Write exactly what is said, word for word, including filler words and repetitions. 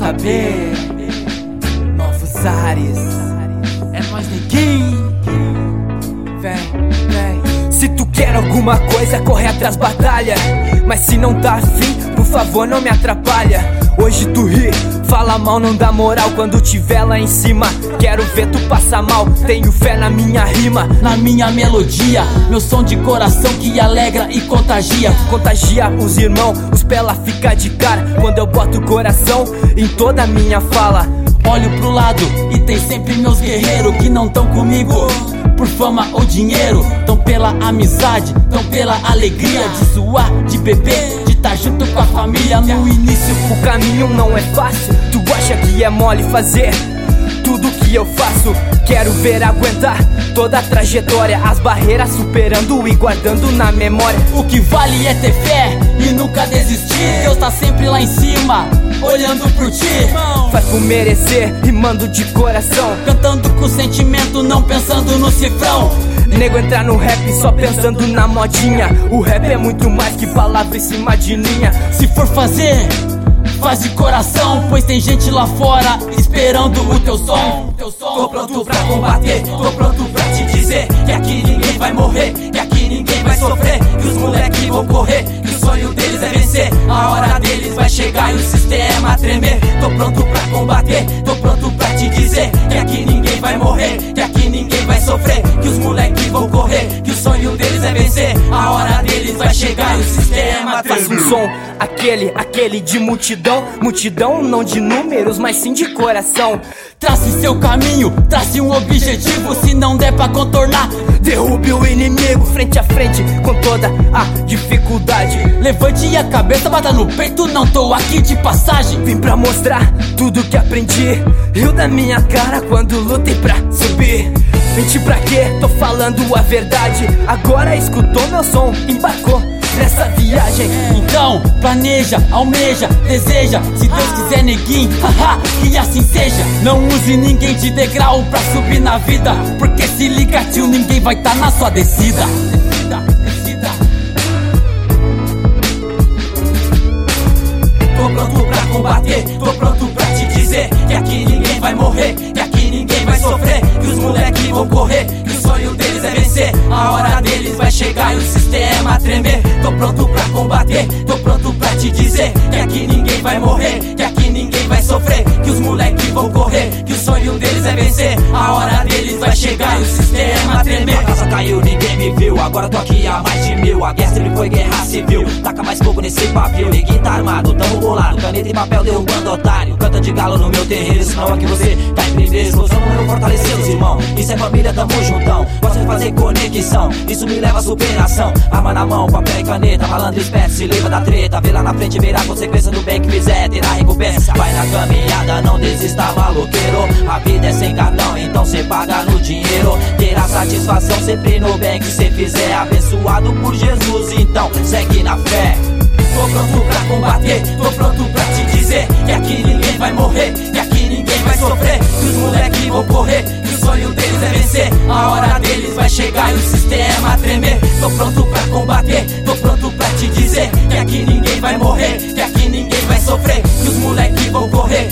H B, novos ares, é nóis, neguinho. Vem, vem. Se tu quer alguma coisa, corre atrás, batalha. Mas se não tá afim, por favor não me atrapalha. Hoje tu ri, fala mal, não dá moral quando tiver lá em cima. Quero ver tu passar mal, tenho fé na minha rima, na minha melodia, meu som de coração que alegra e contagia. Contagia os irmãos, os pela fica de cara quando eu boto o coração em toda a minha fala. Olho pro lado e tem sempre meus guerreiros que não tão comigo por fama ou dinheiro, tão pela amizade, tão pela alegria de zoar, de beber, de tá junto com a família. No início o caminho não é fácil, tu acha que é mole fazer tudo que eu faço. Quero ver aguentar toda a trajetória, as barreiras superando e guardando na memória. O que vale é ter fé e nunca desistir. Deus tá sempre lá em cima, olhando por ti. Faz por merecer, rimando de coração, cantando com sentimento, não pensando no cifrão. Nego entrar no rap só pensando na modinha. O rap é muito mais que palavra em cima de linha. Se for fazer, faz de coração, pois tem gente lá fora esperando o teu som. Tô pronto pra combater, tô pronto pra te dizer que aqui ninguém vai morrer, que aqui ninguém vai sofrer, que os moleques vão correr, que o sonho deles é vencer. A hora deles vai chegar e o sistema tremer. Tô pronto pra combater, tô pronto pra te dizer que aqui ninguém vai morrer, que aqui ninguém vai sofrer, que os moleques vão correr, que o sonho deles é vencer. A hora deles vai chegar e o sistema tremer. Faça um som, aquele, aquele de multidão. Multidão não de números, mas sim de coração. Trace seu caminho, trace um objetivo. Se não der pra contornar, derrube o inimigo frente a frente com toda a dificuldade. Levante a cabeça, bata no peito, não tô aqui de passagem. Vim pra mostrar tudo que aprendi, rio da minha cara quando lutei pra subir. Mentir pra quê? Tô falando a verdade. Agora escutou meu som, embarcou nessa viagem. Então planeja, almeja, deseja. Se Deus quiser, neguinho, haha, que assim seja. Não use ninguém de degrau pra subir na vida, porque se liga, tio, ninguém vai tá na sua descida. Tô pronto pra combater, tô pronto pra te dizer que aqui ninguém vai morrer, que aqui ninguém vai sofrer, que os moleques vão correr, que o sonho deles é vencer. A hora deles vai chegar e o sistema tremer. Tô pronto pra combater, tô pronto pra te dizer que aqui ninguém vai morrer, que aqui ninguém vai sofrer, que os moleques vão correr, que o sonho deles é vencer. A hora deles vai chegar e o sistema tremer. A casa caiu, ninguém me viu, agora tô aqui há mais de mil. A guerra sempre foi guerra civil, taca mais fogo nesse pavio. Ninguém tá armado, tamo bolado, caneta e papel derrubando otário. Canta de galo no meu terreiro, senão aqui você tá em primeira explosão. Eu fortalecê-los, irmão, isso é família, tamo juntão. Gosto de fazer conexão, isso me leva à superação. Arma na mão, papel e caneta, malandro esperto, se livra da treta. Vê lá na frente, verá a consequência do bem que fizer, terá recompensa. Vai na caminhada, não desista, maloqueiro. A vida é sem cartão, então cê paga no dinheiro. Terá satisfação sempre no bem que cê fizer. Abençoado por Jesus, então segue na fé. Tô pronto pra combater, tô pronto pra te dizer que aqui ninguém vai morrer, que aqui ninguém vai sofrer, que os moleques vão correr, que o sonho deles é vencer. A hora deles vai chegar e o sistema tremer. Tô pronto pra combater, tô pronto pra te dizer que aqui ninguém vai morrer, que aqui ninguém vai sofrer, que os moleques vão correr,